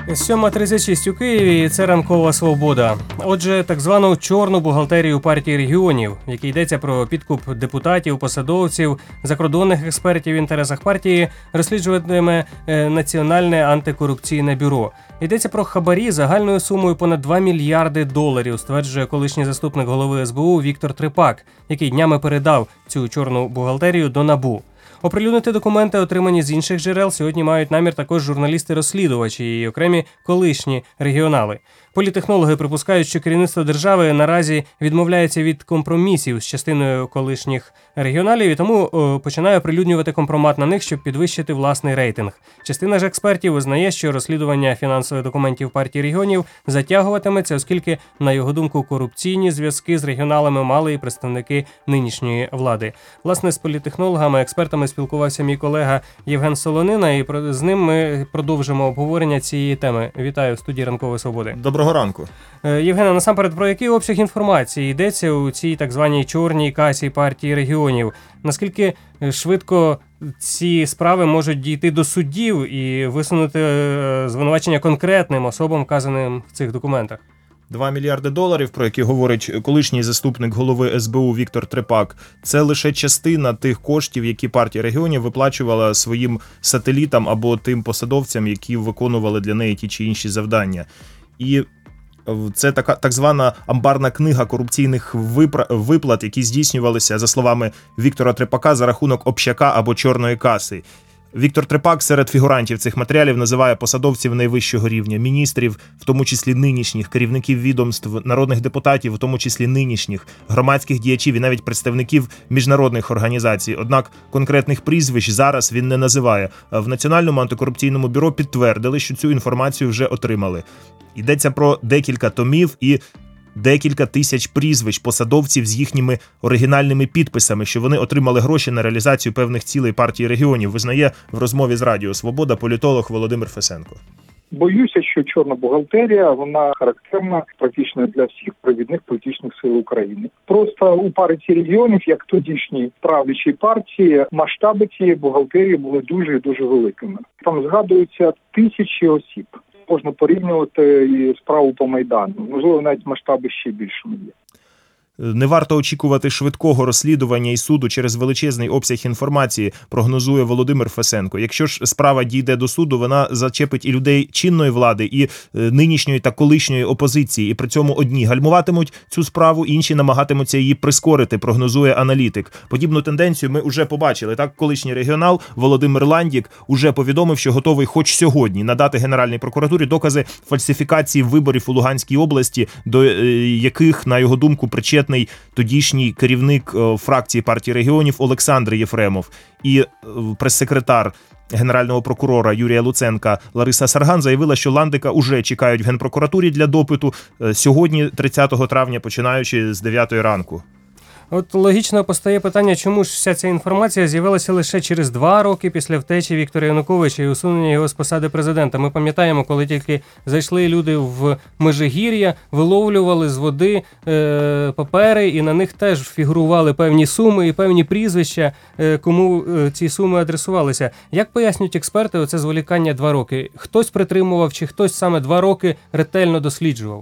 7:36 у Києві, і це ранкова свобода. Отже, так звану чорну бухгалтерію партії регіонів, в якій йдеться про підкуп депутатів, посадовців, закордонних експертів в інтересах партії, розслідуватиме Національне антикорупційне бюро. Йдеться про хабарі загальною сумою понад 2 мільярди доларів, стверджує колишній заступник голови СБУ Віктор Трипак, який днями передав цю чорну бухгалтерію до НАБУ. Оприлюднити документи, отримані з інших джерел, сьогодні мають намір також журналісти-розслідувачі і окремі колишні регіонали. Політехнологи припускають, що керівництво держави наразі відмовляється від компромісів з частиною колишніх регіоналів і тому починає оприлюднювати компромат на них, щоб підвищити власний рейтинг. Частина ж експертів визнає, що розслідування фінансових документів партії регіонів затягуватиметься, оскільки, на його думку, корупційні зв'язки з регіоналами мали і представники нинішньої влади. Власне, з політехнологами, експертами спілкувався мій колега Євген Солонина, і з ним ми продовжимо обговорення цієї теми. Вітаю в студії «Ранкової свободи». Доброго ранку. Євгена, насамперед, про який обсяг інформації йдеться у цій так званій чорній касі партії регіонів? Наскільки швидко ці справи можуть дійти до судів і висунути звинувачення конкретним особам, вказаним в цих документах? 2 мільярди доларів, про які говорить колишній заступник голови СБУ Віктор Трипак, це лише частина тих коштів, які партія регіонів виплачувала своїм сателітам або тим посадовцям, які виконували для неї ті чи інші завдання. І це так звана амбарна книга корупційних виплат, які здійснювалися, за словами Віктора Трипака, за рахунок общака або чорної каси. Віктор Трипак серед фігурантів цих матеріалів називає посадовців найвищого рівня, міністрів, в тому числі нинішніх, керівників відомств, народних депутатів, в тому числі нинішніх, громадських діячів і навіть представників міжнародних організацій. Однак конкретних прізвищ зараз він не називає. В Національному антикорупційному бюро підтвердили, що цю інформацію вже отримали. Йдеться про декілька томів і декілька тисяч прізвищ посадовців з їхніми оригінальними підписами, що вони отримали гроші на реалізацію певних цілей партії регіонів, визнає в розмові з Радіо Свобода політолог Володимир Фесенко. Боюся, що чорна бухгалтерія, вона характерна практично для всіх провідних політичних сил України. Просто у партії регіонів, як тодішній правлячій партії, масштаби цієї бухгалтерії були дуже і дуже великими. Там згадуються тисячі осіб. Можна порівнювати і справу по Майдану. Можливо, навіть масштаби ще більшими є. Не варто очікувати швидкого розслідування і суду через величезний обсяг інформації, прогнозує Володимир Фесенко. Якщо ж справа дійде до суду, вона зачепить і людей чинної влади, і нинішньої та колишньої опозиції. І при цьому одні гальмуватимуть цю справу, інші намагатимуться її прискорити, прогнозує аналітик. Подібну тенденцію ми вже побачили. Так, колишній регіонал Володимир Ландік уже повідомив, що готовий хоч сьогодні надати Генеральній прокуратурі докази фальсифікації виборів у Луганській області, до яких, на його думку, причетний тодішній керівник фракції партії регіонів Олександр Єфремов. І прес-секретар генерального прокурора Юрія Луценка Лариса Сарган заявила, що Ландика уже чекають в Генпрокуратурі для допиту сьогодні, 30 травня, починаючи з 9 ранку. От логічно постає питання, чому ж вся ця інформація з'явилася лише через 2 роки після втечі Віктора Януковича і усунення його з посади президента. Ми пам'ятаємо, коли тільки зайшли люди в Межигір'я, виловлювали з води папери, і на них теж фігурували певні суми і певні прізвища, кому ці суми адресувалися. Як пояснюють експерти оце зволікання 2 роки? Хтось притримував чи хтось саме 2 роки ретельно досліджував?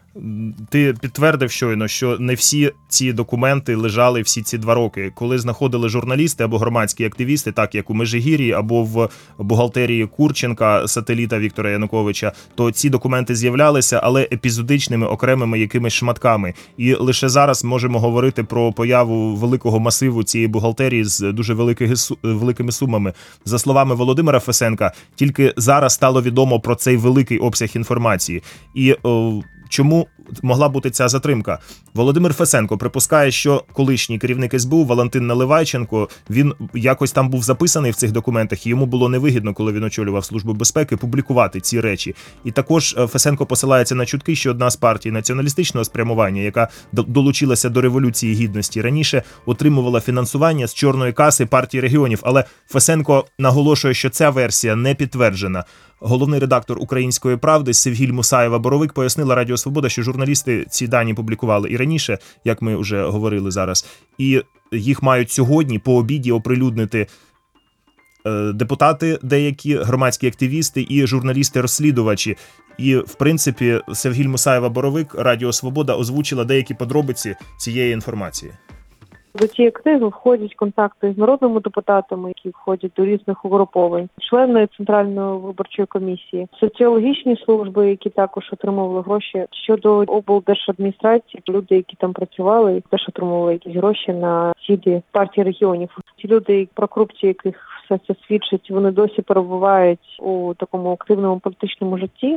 Ти підтвердив щойно, що не всі ці документи лежали всі ці 2 роки. Коли знаходили журналісти або громадські активісти, так як у Межигір'ї або в бухгалтерії Курченка, сателіта Віктора Януковича, то ці документи з'являлися, але епізодичними, окремими якимись шматками. І лише зараз можемо говорити про появу великого масиву цієї бухгалтерії з дуже великими сумами. За словами Володимира Фесенка, тільки зараз стало відомо про цей великий обсяг інформації. І чому могла бути ця затримка? Володимир Фесенко припускає, що колишній керівник СБУ Валентин Наливайченко, він якось там був записаний в цих документах, і йому було невигідно, коли він очолював Службу безпеки, публікувати ці речі. І також Фесенко посилається на чутки, що одна з партій націоналістичного спрямування, яка долучилася до Революції Гідності, раніше отримувала фінансування з чорної каси партії регіонів. Але Фесенко наголошує, що ця версія не підтверджена. Головний редактор «Української правди» Севгіль Мусаєва-Боровик пояснила Радіо Свобода, що журналісти ці дані публікували і раніше, як ми вже говорили зараз, і їх мають сьогодні по обіді оприлюднити депутати, деякі громадські активісти і журналісти-розслідувачі. І, в принципі, Севгіль Мусаєва-Боровик, Радіо Свобода, озвучила деякі подробиці цієї інформації. До цієї книги входять контакти з народними депутатами, які входять до різних угруповань, члени Центральної виборчої комісії, соціологічні служби, які також отримували гроші. Щодо облдержадміністрації, люди, які там працювали, теж отримували якісь гроші на сіді партії регіонів. Ті люди, про корупцію яких все це свідчить, вони досі перебувають у такому активному політичному житті.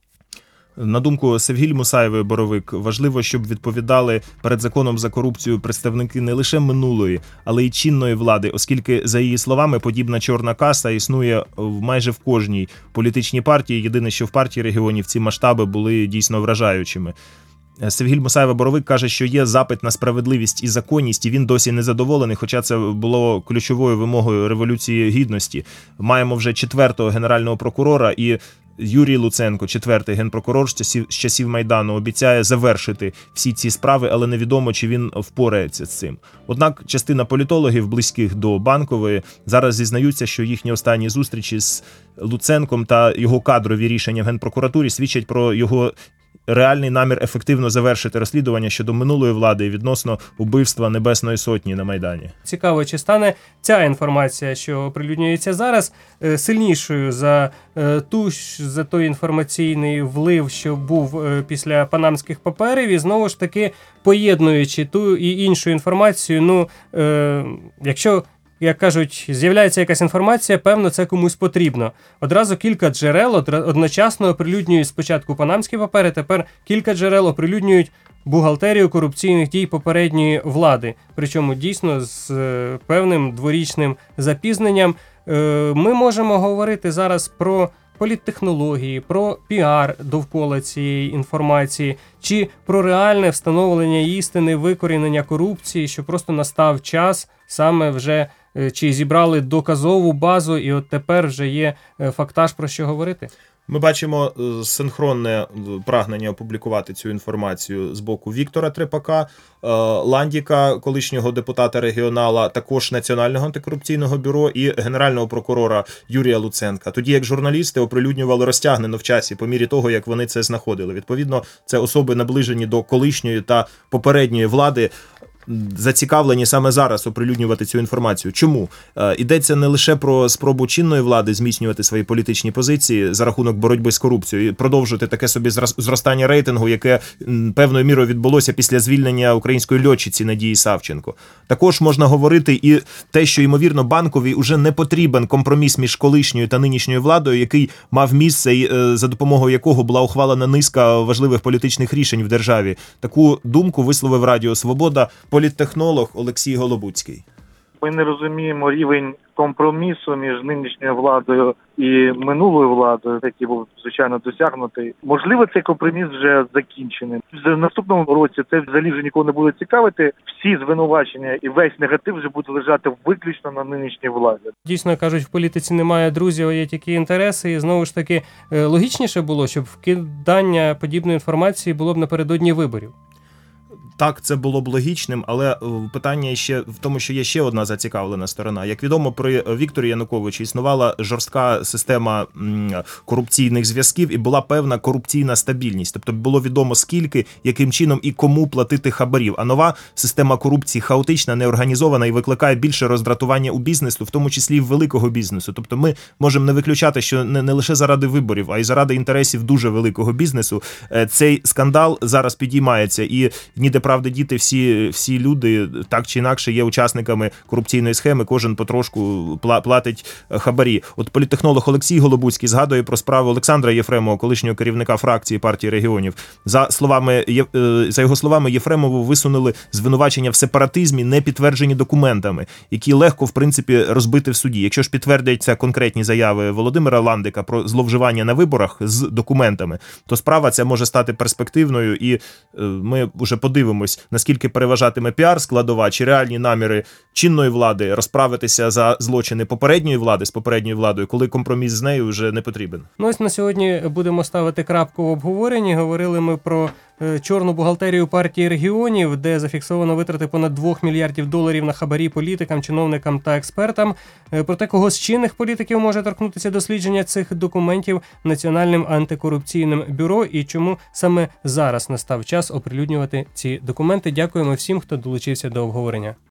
На думку Севгіль Мусаєвої-Боровик, важливо, щоб відповідали перед законом за корупцію представники не лише минулої, але й чинної влади, оскільки, за її словами, подібна чорна каса існує майже в кожній політичній партії. Єдине, що в партії регіонів ці масштаби були дійсно вражаючими. Севгіль Мусаєва-Боровик каже, що є запит на справедливість і законність, і він досі не задоволений, хоча це було ключовою вимогою Революції Гідності. Маємо вже 4-го генерального прокурора, і Юрій Луценко, 4-й генпрокурор з часів Майдану, обіцяє завершити всі ці справи, але невідомо, чи він впорається з цим. Однак частина політологів, близьких до Банкової, зараз зізнаються, що їхні останні зустрічі з Луценком та його кадрові рішення в Генпрокуратурі свідчать про його реальний намір ефективно завершити розслідування щодо минулої влади відносно убивства Небесної Сотні на Майдані. Цікаво, чи стане ця інформація, що оприлюднюється зараз, сильнішою за той інформаційний влив, що був після панамських паперів, і знову ж таки поєднуючи ту і іншу інформацію. Якщо, як кажуть, з'являється якась інформація, певно, це комусь потрібно. Одразу кілька джерел одночасно оприлюднюють спочатку панамські папери, тепер кілька джерел оприлюднюють бухгалтерію корупційних дій попередньої влади. Причому дійсно з певним дворічним запізненням. Ми можемо говорити зараз про політтехнології, про піар довкола цієї інформації, чи про реальне встановлення істини, викорінення корупції, що просто настав час саме вже, чи зібрали доказову базу, і от тепер вже є фактаж, про що говорити? Ми бачимо синхронне прагнення опублікувати цю інформацію з боку Віктора Трепака, Ландіка, колишнього депутата регіонала, також Національного антикорупційного бюро і генерального прокурора Юрія Луценка. Тоді як журналісти оприлюднювали розтягнено в часі по мірі того, як вони це знаходили. Відповідно, це особи, наближені до колишньої та попередньої влади, зацікавлені саме зараз оприлюднювати цю інформацію. Чому? Йдеться не лише про спробу чинної влади зміцнювати свої політичні позиції за рахунок боротьби з корупцією і продовжувати таке собі зростання рейтингу, яке певною мірою відбулося після звільнення української льотчиці Надії Савченко. Також можна говорити і те, що, ймовірно, Банковій уже не потрібен компроміс між колишньою та нинішньою владою, який мав місце і за допомогою якого була ухвалена низка важливих політичних рішень в державі. Таку думку висловив Радіо Свобода політтехнолог Олексій Голобуцький. Ми не розуміємо рівень компромісу між нинішньою владою і минулою владою, який був, звичайно, досягнутий. Можливо, цей компроміс вже закінчений. В наступному році це взагалі вже нікого не буде цікавити. Всі звинувачення і весь негатив вже буде лежати виключно на нинішній владі. Дійсно, кажуть, в політиці немає друзів, а є тільки інтереси. І знову ж таки, логічніше було, щоб вкидання подібної інформації було б напередодні виборів. Так, це було б логічним, але питання ще в тому, що є ще одна зацікавлена сторона. Як відомо, при Вікторі Януковичі існувала жорстка система корупційних зв'язків і була певна корупційна стабільність. Тобто було відомо, скільки, яким чином і кому платити хабарів. А нова система корупції хаотична, неорганізована і викликає більше роздратування у бізнесу, в тому числі і в великого бізнесу. Тобто ми можемо не виключати, що не лише заради виборів, а й заради інтересів дуже великого бізнесу цей скандал зараз підіймається. І ніде правди діти, всі люди так чи інакше є учасниками корупційної схеми, кожен потрошку платить хабарі. От політтехнолог Олексій Голобуцький згадує про справу Олександра Єфремова, колишнього керівника фракції партії регіонів. За його словами, Єфремову висунули звинувачення в сепаратизмі, не підтверджені документами, які легко, в принципі, розбити в суді. Якщо ж підтвердяться конкретні заяви Володимира Ландика про зловживання на виборах з документами, то справа ця може стати перспективною, і ми вже подивимось, наскільки переважатиме піар-складова чи реальні наміри чинної влади розправитися за злочини попередньої влади з попередньою владою, коли компроміс з нею вже не потрібен. Ось на сьогодні будемо ставити крапку в обговоренні. Говорили ми про чорну бухгалтерію партії регіонів, де зафіксовано витрати понад $2 мільярдів на хабарі політикам, чиновникам та експертам. Проте кого з чинних політиків може торкнутися дослідження цих документів Національним антикорупційним бюро і чому саме зараз настав час оприлюднювати ці документи. Дякуємо всім, хто долучився до обговорення.